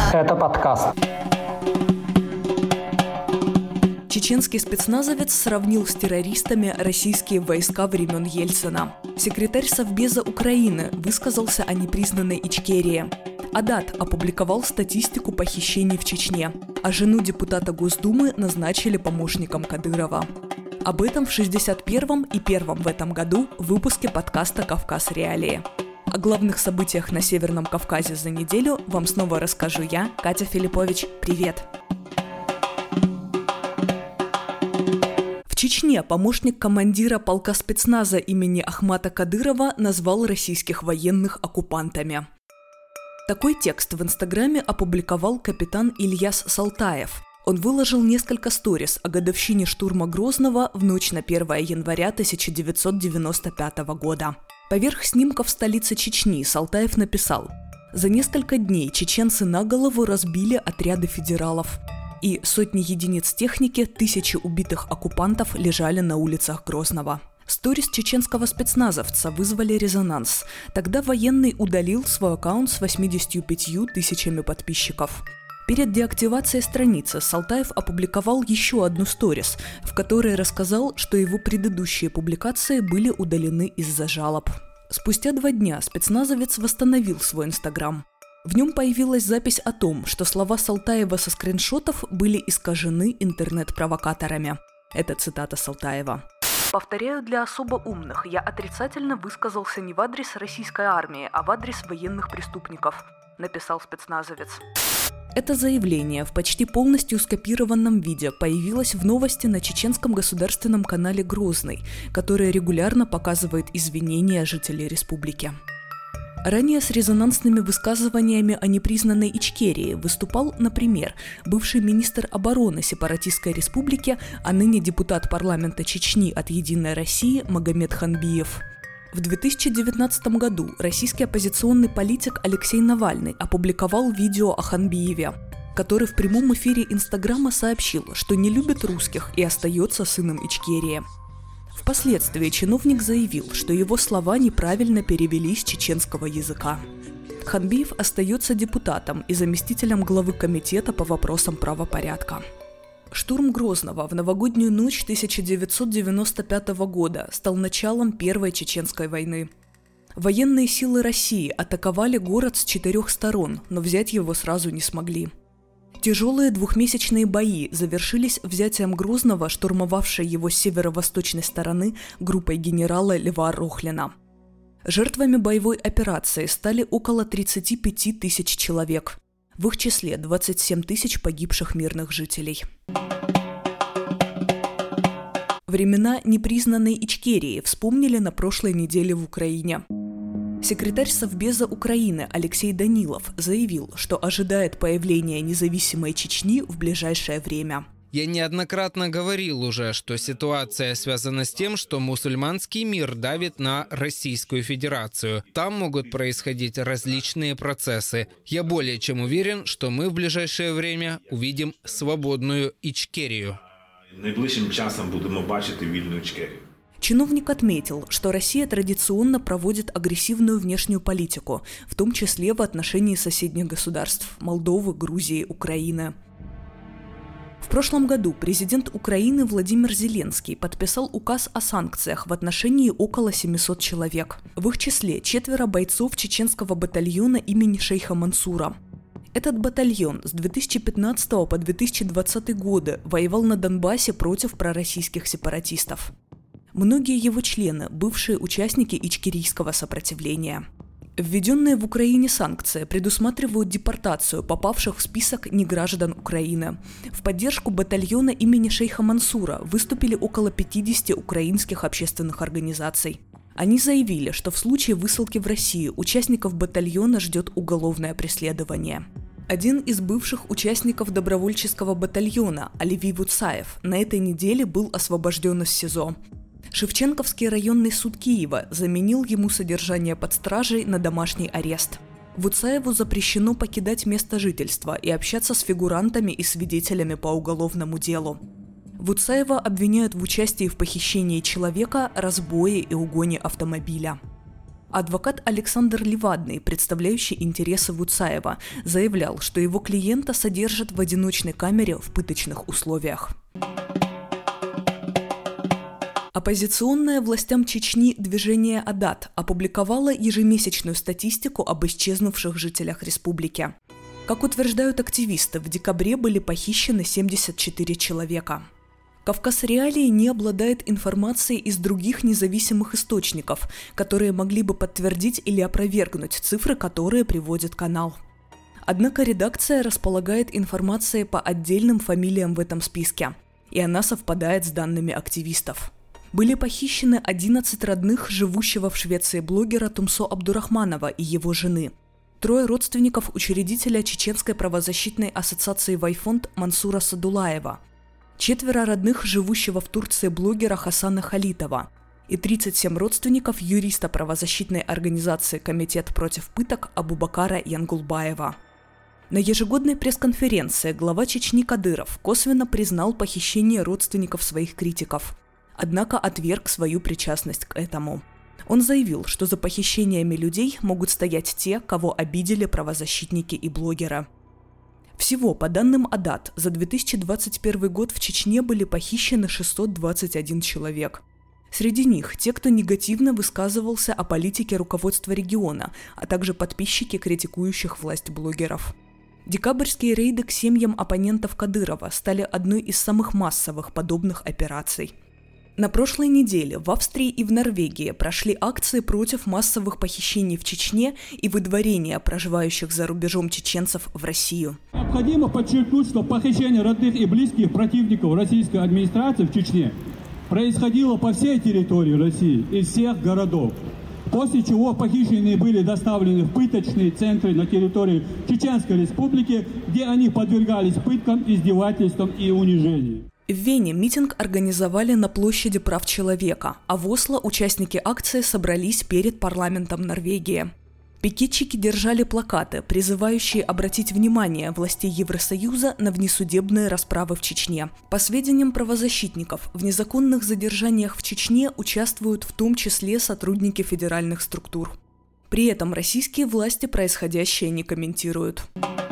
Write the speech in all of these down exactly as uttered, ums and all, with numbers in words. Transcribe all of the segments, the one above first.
Это подкаст. Чеченский спецназовец сравнил с террористами российские войска времен Ельцина. Секретарь Совбеза Украины высказался о непризнанной Ичкерии. Адат опубликовал статистику похищений в Чечне, а жену депутата Госдумы назначили помощником Кадырова. Об этом в шестьдесят первом и первом в этом году выпуске подкаста «Кавказ. Реалии». О главных событиях на Северном Кавказе за неделю вам снова расскажу я, Катя Филиппович. Привет! В Чечне помощник командира полка спецназа имени Ахмата Кадырова назвал российских военных оккупантами. Такой текст в Инстаграме опубликовал капитан Ильяс Салтаев. Он выложил несколько сторис о годовщине штурма Грозного в ночь на первое января тысяча девятьсот девяносто пятого года. Поверх снимков столицы Чечни Салтаев написал: «За несколько дней чеченцы на голову разбили отряды федералов. И сотни единиц техники, тысячи убитых оккупантов лежали на улицах Грозного». Сторис чеченского спецназовца вызвали резонанс. Тогда военный удалил свой аккаунт с восемьдесят пять тысячами подписчиков. Перед деактивацией страницы Салтаев опубликовал еще одну сторис, в которой рассказал, что его предыдущие публикации были удалены из-за жалоб. Спустя два дня спецназовец восстановил свой Инстаграм. В нем появилась запись о том, что слова Салтаева со скриншотов были искажены интернет-провокаторами. Это цитата Салтаева. «Повторяю для особо умных, я отрицательно высказался не в адрес российской армии, а в адрес военных преступников», написал спецназовец. Это заявление в почти полностью скопированном виде появилось в новости на чеченском государственном канале «Грозный», который регулярно показывает извинения жителей республики. Ранее с резонансными высказываниями о непризнанной Ичкерии выступал, например, бывший министр обороны сепаратистской республики, а ныне депутат парламента Чечни от «Единой России» Магомед Ханбиев. В две тысячи девятнадцатом году российский оппозиционный политик Алексей Навальный опубликовал видео о Ханбиеве, который в прямом эфире Инстаграма сообщил, что не любит русских и остается сыном Ичкерии. Впоследствии чиновник заявил, что его слова неправильно перевели с чеченского языка. Ханбиев остается депутатом и заместителем главы комитета по вопросам правопорядка. Штурм Грозного в новогоднюю ночь тысяча девятьсот девяносто пятого года стал началом Первой Чеченской войны. Военные силы России атаковали город с четырех сторон, но взять его сразу не смогли. Тяжелые двухмесячные бои завершились взятием Грозного, штурмовавшей его с северо-восточной стороны группой генерала Льва Рохлина. Жертвами боевой операции стали около тридцать пять тысяч человек. В их числе двадцать семь тысяч погибших мирных жителей. Времена непризнанной Ичкерии вспомнили на прошлой неделе в Украине. Секретарь Совбеза Украины Алексей Данилов заявил, что ожидает появления независимой Чечни в ближайшее время. Я неоднократно говорил уже, что ситуация связана с тем, что мусульманский мир давит на Российскую Федерацию. Там могут происходить различные процессы. Я более чем уверен, что мы в ближайшее время увидим свободную Ичкерию. Найближчим часом будем бачити вільну Ичкерию. Чиновник отметил, что Россия традиционно проводит агрессивную внешнюю политику, в том числе в отношении соседних государств – Молдовы, Грузии, Украины. В прошлом году президент Украины Владимир Зеленский подписал указ о санкциях в отношении около семисот человек. В их числе четверо бойцов чеченского батальона имени шейха Мансура. Этот батальон с две тысячи пятнадцатого по две тысячи двадцатый годы воевал на Донбассе против пророссийских сепаратистов. Многие его члены – бывшие участники ичкерийского сопротивления. Введенные в Украине санкции предусматривают депортацию попавших в список неграждан Украины. В поддержку батальона имени шейха Мансура выступили около пятидесяти украинских общественных организаций. Они заявили, что в случае высылки в Россию участников батальона ждет уголовное преследование. Один из бывших участников добровольческого батальона, Алевий Вуцаев, на этой неделе был освобожден из СИЗО. Шевченковский районный суд Киева заменил ему содержание под стражей на домашний арест. Вуцаеву запрещено покидать место жительства и общаться с фигурантами и свидетелями по уголовному делу. Вуцаева обвиняют в участии в похищении человека, разбое и угоне автомобиля. Адвокат Александр Левадный, представляющий интересы Вуцаева, заявлял, что его клиента содержат в одиночной камере в пыточных условиях. Оппозиционное властям Чечни движение Адат опубликовало ежемесячную статистику об исчезнувших жителях республики. Как утверждают активисты, в декабре были похищены семьдесят четыре человека. Кавказ Реалии не обладает информацией из других независимых источников, которые могли бы подтвердить или опровергнуть цифры, которые приводит канал. Однако редакция располагает информацией по отдельным фамилиям в этом списке, и она совпадает с данными активистов. Были похищены одиннадцать родных живущего в Швеции блогера Тумсо Абдурахманова и его жены, трое родственников учредителя Чеченской правозащитной ассоциации «Вайфонд» Мансура Садулаева, четверо родных живущего в Турции блогера Хасана Халитова и тридцать семь родственников юриста правозащитной организации «Комитет против пыток» Абубакара Янгулбаева. На ежегодной пресс-конференции глава Чечни Кадыров косвенно признал похищение родственников своих критиков, однако отверг свою причастность к этому. Он заявил, что за похищениями людей могут стоять те, кого обидели правозащитники и блогеры. Всего, по данным Адат, за две тысячи двадцать первый год в Чечне были похищены шестьсот двадцать один человек. Среди них те, кто негативно высказывался о политике руководства региона, а также подписчики критикующих власть блогеров. Декабрьские рейды к семьям оппонентов Кадырова стали одной из самых массовых подобных операций. На прошлой неделе в Австрии и в Норвегии прошли акции против массовых похищений в Чечне и выдворения проживающих за рубежом чеченцев в Россию. Необходимо подчеркнуть, что похищение родных и близких противников российской администрации в Чечне происходило по всей территории России, из всех городов, после чего похищенные были доставлены в пыточные центры на территории Чеченской Республики, где они подвергались пыткам, издевательствам и унижению. В Вене митинг организовали на площади прав человека, а в Осло участники акции собрались перед парламентом Норвегии. Пикетчики держали плакаты, призывающие обратить внимание властей Евросоюза на внесудебные расправы в Чечне. По сведениям правозащитников, в незаконных задержаниях в Чечне участвуют в том числе сотрудники федеральных структур. При этом российские власти происходящее не комментируют.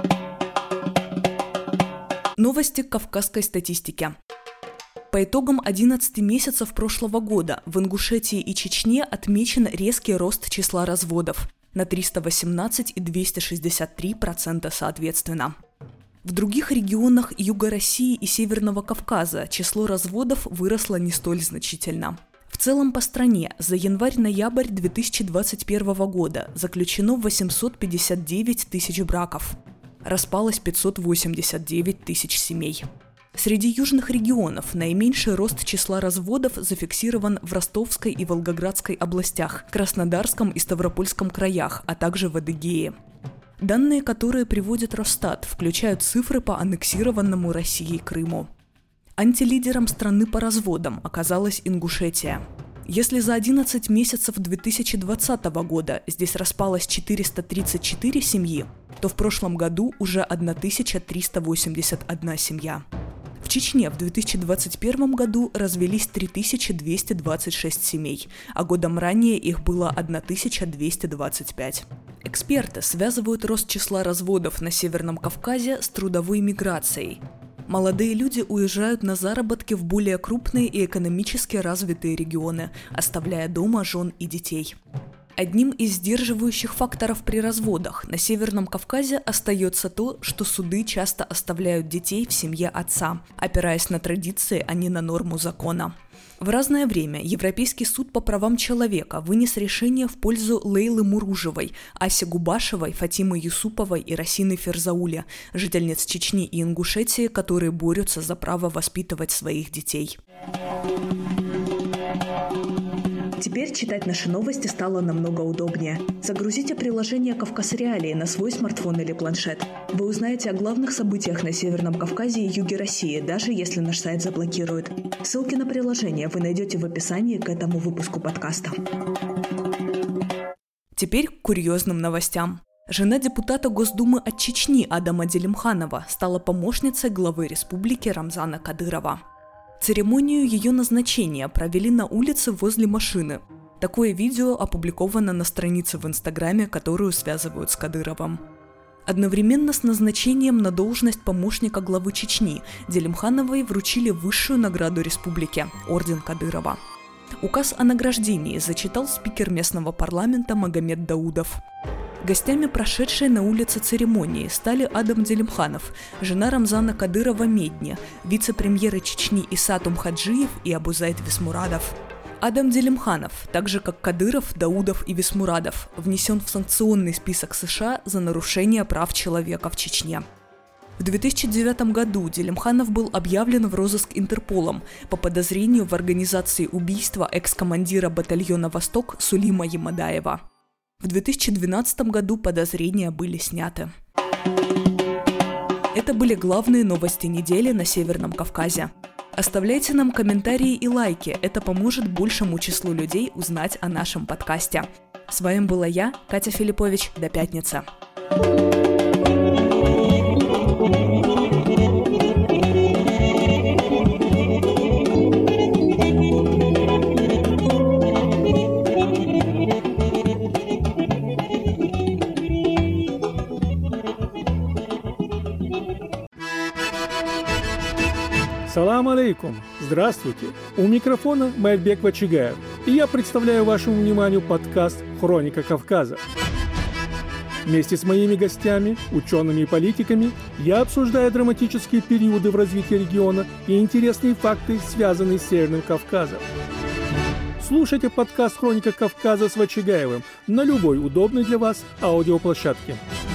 Новости кавказской статистики. По итогам одиннадцати месяцев прошлого года в Ингушетии и Чечне отмечен резкий рост числа разводов на триста восемнадцать и двести шестьдесят три процента соответственно. В других регионах Юга России и Северного Кавказа число разводов выросло не столь значительно. В целом по стране за январь-ноябрь две тысячи двадцать первого года заключено восемьсот пятьдесят девять тысяч браков. Распалось пятьсот восемьдесят девять тысяч семей. Среди южных регионов наименьший рост числа разводов зафиксирован в Ростовской и Волгоградской областях, Краснодарском и Ставропольском краях, а также в Адыгее. Данные, которые приводит Росстат, включают цифры по аннексированному Россией Крыму. Антилидером страны по разводам оказалась Ингушетия. Если за одиннадцать месяцев две тысячи двадцатого года здесь распалось четыреста тридцать четыре семьи, то в прошлом году уже тысяча триста восемьдесят одна семья. В Чечне в две тысячи двадцать первом году развелись три тысячи двести двадцать шесть семей, а годом ранее их было тысяча двести двадцать пять. Эксперты связывают рост числа разводов на Северном Кавказе с трудовой миграцией. Молодые люди уезжают на заработки в более крупные и экономически развитые регионы, оставляя дома жен и детей. Одним из сдерживающих факторов при разводах на Северном Кавказе остается то, что суды часто оставляют детей в семье отца, опираясь на традиции, а не на норму закона. В разное время Европейский суд по правам человека вынес решение в пользу Лейлы Муружевой, Аси Губашевой, Фатимы Юсуповой и Расины Ферзауля, жительниц Чечни и Ингушетии, которые борются за право воспитывать своих детей. Теперь читать наши новости стало намного удобнее. Загрузите приложение «Кавказ Реалии» на свой смартфон или планшет. Вы узнаете о главных событиях на Северном Кавказе и юге России, даже если наш сайт заблокируют. Ссылки на приложение вы найдете в описании к этому выпуску подкаста. Теперь к курьезным новостям. Жена депутата Госдумы от Чечни Адама Делимханова стала помощницей главы республики Рамзана Кадырова. Церемонию ее назначения провели на улице возле машины. Такое видео опубликовано на странице в Инстаграме, которую связывают с Кадыровым. Одновременно с назначением на должность помощника главы Чечни Делимхановой вручили высшую награду республики – Орден Кадырова. Указ о награждении зачитал спикер местного парламента Магомед Даудов. Гостями прошедшей на улице церемонии стали Адам Делимханов, жена Рамзана Кадырова Медни, вице-премьеры Чечни Иса Тумхаджиев и Абузайт Висмурадов. Адам Делимханов, так же как Кадыров, Даудов и Висмурадов, внесен в санкционный список США за нарушение прав человека в Чечне. В две тысячи девятом году Делимханов был объявлен в розыск Интерполом по подозрению в организации убийства экс-командира батальона «Восток» Сулима Ямадаева. В две тысячи двенадцатом году подозрения были сняты. Это были главные новости недели на Северном Кавказе. Оставляйте нам комментарии и лайки, это поможет большему числу людей узнать о нашем подкасте. С вами была я, Катя Филиппович. До пятницы. Салам алейкум! Здравствуйте! У микрофона Майрбек Вачигаев, и я представляю вашему вниманию подкаст «Хроника Кавказа». Вместе с моими гостями, учеными и политиками, я обсуждаю драматические периоды в развитии региона и интересные факты, связанные с Северным Кавказом. Слушайте подкаст «Хроника Кавказа» с Вачигаевым на любой удобной для вас аудиоплощадке.